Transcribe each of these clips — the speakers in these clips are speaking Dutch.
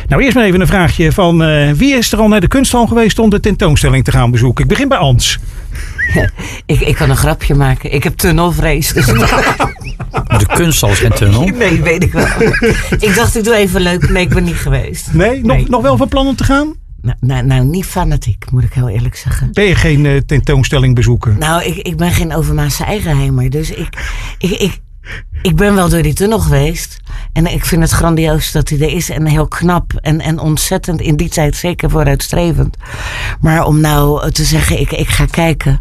Nou, eerst maar even een vraagje van wie is er al naar de kunsthal geweest om de tentoonstelling te gaan bezoeken? Ik begin bij Ans. Ik kan een grapje maken. Ik heb tunnelvrees. Dus De kunsthal is geen tunnel. nee, weet ik wel. Ik dacht, ik doe even leuk. Nee, ik ben niet geweest. Nee? Nog wel van plan om te gaan? Nou, niet fanatiek, moet ik heel eerlijk zeggen. Ben je geen tentoonstelling bezoeken? Nou, ik ben geen Overmaatse eigenheimer. Dus ik ben wel door die tunnel geweest. En ik vind het grandioos dat hij er is. En heel knap. En ontzettend in die tijd zeker vooruitstrevend. Maar om nou te zeggen, ik ga kijken.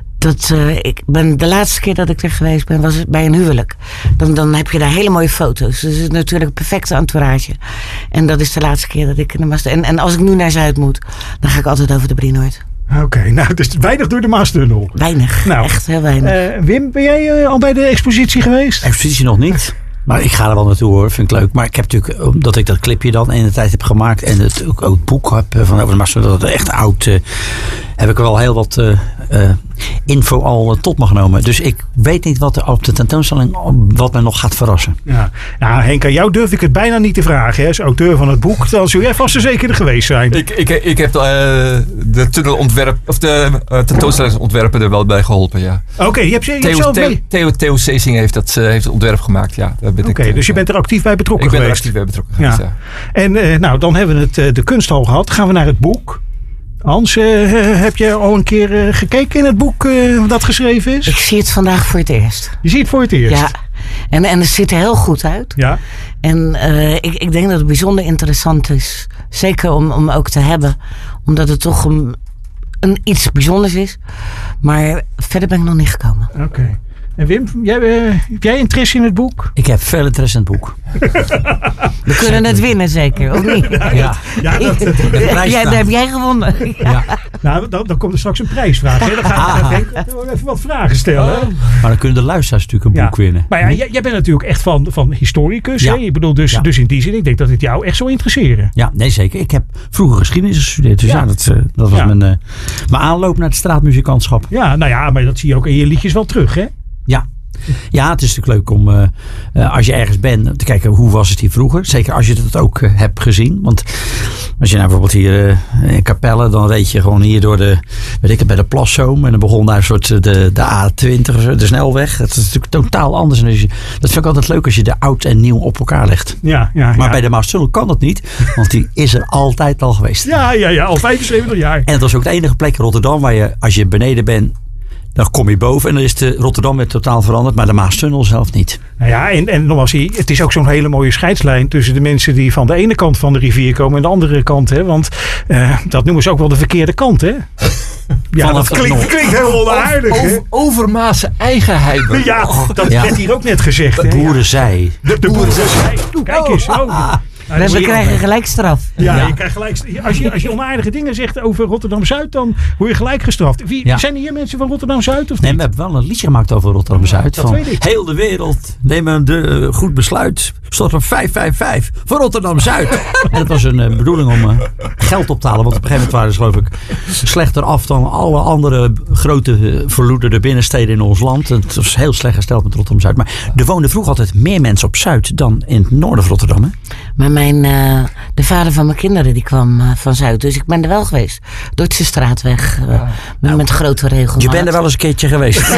De laatste keer dat ik er geweest ben, was bij een huwelijk. Dan heb je daar hele mooie foto's. Dus het is natuurlijk een perfecte entourage. En dat is de laatste keer dat ik in de Maas. En als ik nu naar Zuid moet, dan ga ik altijd over de Brienoord. Oké, nou, dus weinig door de Maastunnel. Weinig, echt heel weinig. Wim, ben jij al bij de expositie geweest? Expositie nog niet. Maar ik ga er wel naartoe hoor, vind ik leuk. Maar ik heb natuurlijk, omdat ik dat clipje dan in de tijd heb gemaakt. En ook het boek heb van over de Maastunnel, dat echt oud. Heb ik er wel heel wat info al tot me genomen. Dus ik weet niet wat er op de tentoonstelling wat me nog gaat verrassen. Ja. Nou Henk, aan jou durf ik het bijna niet te vragen. Hè? Als auteur van het boek, dan zul jij vast en zeker er geweest zijn. Ik heb de tunnelontwerp of de tentoonstellingsontwerpen er wel bij geholpen, ja. Oké, je hebt zelf mee. Theo Seesing heeft het ontwerp gemaakt, ja. Oké, dus je bent er actief bij betrokken geweest. Ik ben er actief bij betrokken geweest, ja. En nou, dan hebben we het de kunsthal gehad. Gaan we naar het boek. Hans, heb je al een keer gekeken in het boek dat geschreven is? Ik zie het vandaag voor het eerst. Je ziet het voor het eerst? Ja, en het ziet er heel goed uit. Ja. En ik denk dat het bijzonder interessant is. Zeker om ook te hebben. Omdat het toch een iets bijzonders is. Maar verder ben ik nog niet gekomen. Oké. En Wim, heb jij interesse in het boek? Ik heb veel interesse in het boek. We kunnen het winnen zeker, of niet? Ja, dat heb jij gewonnen. Ja. Nou, dan komt er straks een prijsvraag. Hè? Dan gaan we even wat vragen stellen. Oh. Maar dan kunnen de luisteraars natuurlijk een boek winnen. Maar ja, jij bent natuurlijk echt van historicus. Ja. Hè? Ik bedoel, dus in die zin, ik denk dat het jou echt zou interesseren. Ja, nee zeker. Ik heb vroeger geschiedenis gestudeerd. Dus dat was mijn aanloop naar het straatmuzikantschap. Ja, nou ja, maar dat zie je ook in je liedjes wel terug, hè? Ja, het is natuurlijk leuk om als je ergens bent te kijken hoe was het hier vroeger. Zeker als je het ook hebt gezien. Want als je nou bijvoorbeeld hier in Capelle, dan reed je gewoon hier door bij de Plaszoom. En dan begon daar een soort de A20, de snelweg. Dat is natuurlijk totaal anders. En dus dat vind ik altijd leuk als je de oud en nieuw op elkaar legt. Maar bij de Maastunnel kan dat niet. Want die is er altijd al geweest. Ja, al 75 jaar. En dat was ook de enige plek in Rotterdam waar je, als je beneden bent, dan kom je boven en dan is de Rotterdam weer totaal veranderd, maar de Maastunnel zelf niet. Nou ja, en nogmaals, het is ook zo'n hele mooie scheidslijn tussen de mensen die van de ene kant van de rivier komen en de andere kant. Hè? Want dat noemen ze ook wel de verkeerde kant, hè? Ja, dat klinkt heel onaardig. Overmaatse eigenheid. Ja, dat werd hier ook net gezegd. De boerenzij. De boerenzij. Kijk eens. We krijgen gelijk straf. Ja, je krijgt gelijk. Als je onaardige dingen zegt over Rotterdam-Zuid, dan word je gelijk gestraft. Zijn er hier mensen van Rotterdam-Zuid of niet? Nee, we hebben wel een liedje gemaakt over Rotterdam-Zuid. Dat weet ik. Heel de wereld, neem een goed besluit. Stort op 555 voor Rotterdam-Zuid. En dat was een bedoeling om geld op te halen. Want op een gegeven moment waren ze geloof ik slechter af dan alle andere grote verloederde binnensteden in ons land. Het was heel slecht gesteld met Rotterdam-Zuid. Maar er woonden vroeger altijd meer mensen op Zuid dan in het noorden van Rotterdam. Hè? Maar de vader van mijn kinderen die kwam van Zuid. Dus ik ben er wel geweest. Dordtse straatweg. Met grote regelmaat. Je bent er wel eens een keertje geweest.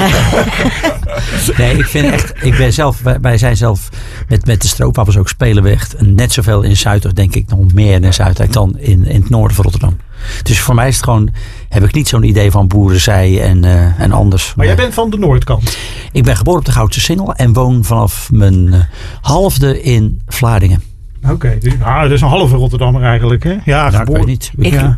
Nee, ik vind echt. Wij zijn zelf met de stroopwafels ook spelen we echt net zoveel in Zuid, denk ik nog meer in Zuidwijk dan in het noorden van Rotterdam. Dus voor mij is het gewoon, heb ik niet zo'n idee van boerenzij en anders. Maar jij bent van de noordkant? Ik ben geboren op de Goudse Singel en woon vanaf mijn halfde in Vlaardingen. Oké, dat is een halve Rotterdammer eigenlijk, hè? Ja, ik weet niet.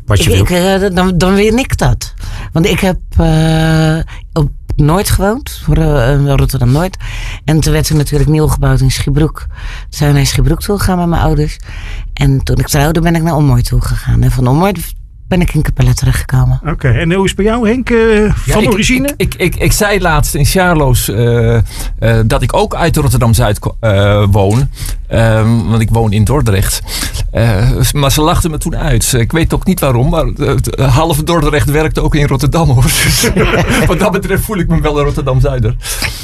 Dan win ik dat. Want ik heb op Noord gewoond, Rotterdam-Noord. En toen werd er natuurlijk nieuw gebouwd in Schiebroek. Toen zijn we naar Schiebroek toe gegaan met mijn ouders. En toen ik trouwde ben ik naar Ommoord toe gegaan. En van Ommoord ben ik in Capelle terechtgekomen. Oké, en hoe is het bij jou, Henk, van origine? Ik zei laatst in Sjaarloos dat ik ook uit Rotterdam-Zuid woon. Want ik woon in Dordrecht. Maar ze lachten me toen uit. Ik weet ook niet waarom, maar half Dordrecht werkt ook in Rotterdam, hoor. Dus, wat dat betreft voel ik me wel een Rotterdam-Zuider.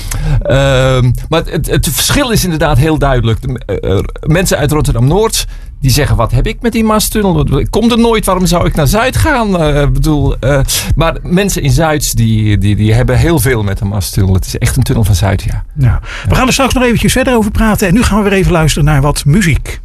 Maar het verschil is inderdaad heel duidelijk. Mensen uit Rotterdam-Noord die zeggen, wat heb ik met die Maastunnel? Ik kom er nooit, waarom zou ik naar Zuid gaan? Maar mensen in Zuid, die hebben heel veel met de Maastunnel. Het is echt een tunnel van Zuid, ja. Nou, we gaan er straks nog eventjes verder over praten. En nu gaan we weer even luisteren naar wat muziek.